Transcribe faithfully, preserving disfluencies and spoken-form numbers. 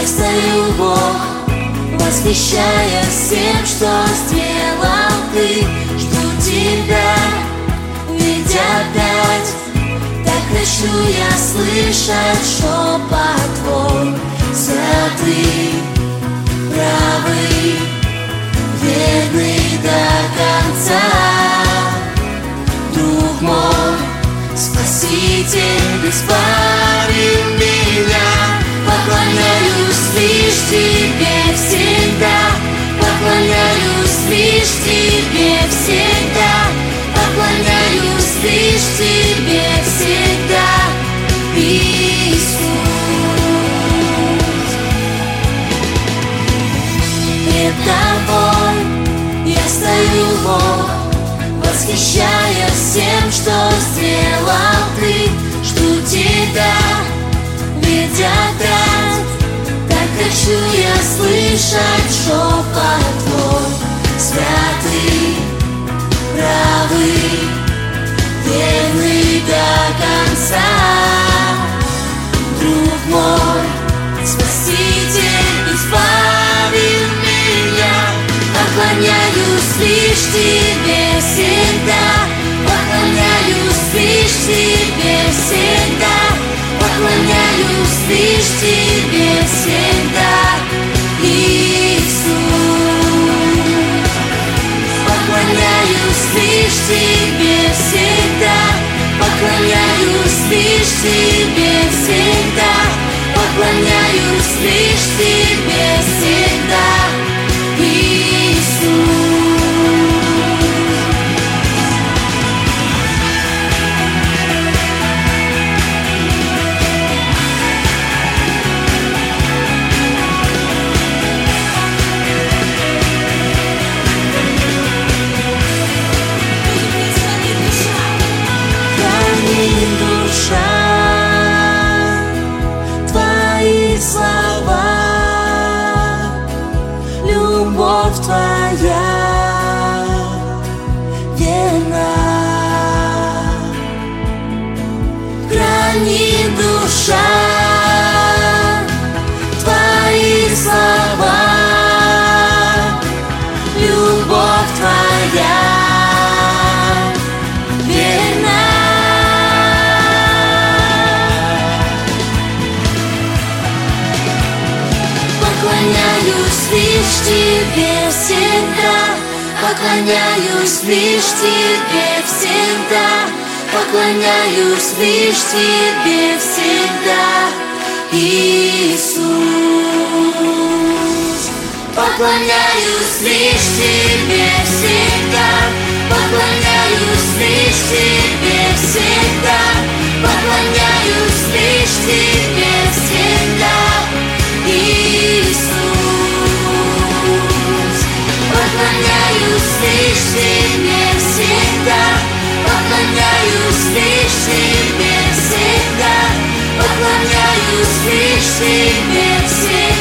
Я стою, Бог, восхищаясь всем, что сделал Ты. Жду Тебя, ведь опять так хочу я слышать шепот Твой. Святый, правый, верный до конца, друг мой, Спаситель, избави меня. Поклоняюсь лишь Тебе всегда, поклоняюсь лишь Тебе всегда, поклоняюсь лишь Тебе всегда, Иисус. Пред Тобой я стою, Бог, восхищаясь всем, что сделал Ты. Жду Тебя, ведь опять так хочу я слышать шепот Твой. Святый, правый, верный до конца, друг мой, Спаситель, избави меня. Поклоняюсь лишь Тебе всегда, поклоняюсь лишь Тебе всегда, поклоняюсь лишь Тебе всегда, Иисус. Поклоняюсь лишь Тебе всегда, поклоняюсь лишь Тебе всегда, поклоняюсь лишь Тебе всегда, Иисус. Душа, Твои слова, любовь Твоя верна. Храни душа, Твои слова, любовь Твоя верна. Поклоняюсь лишь Тебе всегда, поклоняюсь лишь Тебе всегда, поклоняюсь лишь Тебе всегда, Иисус. Поклоняюсь лишь Тебе всегда, поклоняюсь лишь Тебе всегда, поклоняюсь лишь Тебе всегда, Иисус. Поклоняюсь лишь Тебе всегда, поклоняюсь лишь Тебе всегда, поклоняюсь лишь Тебе всегда.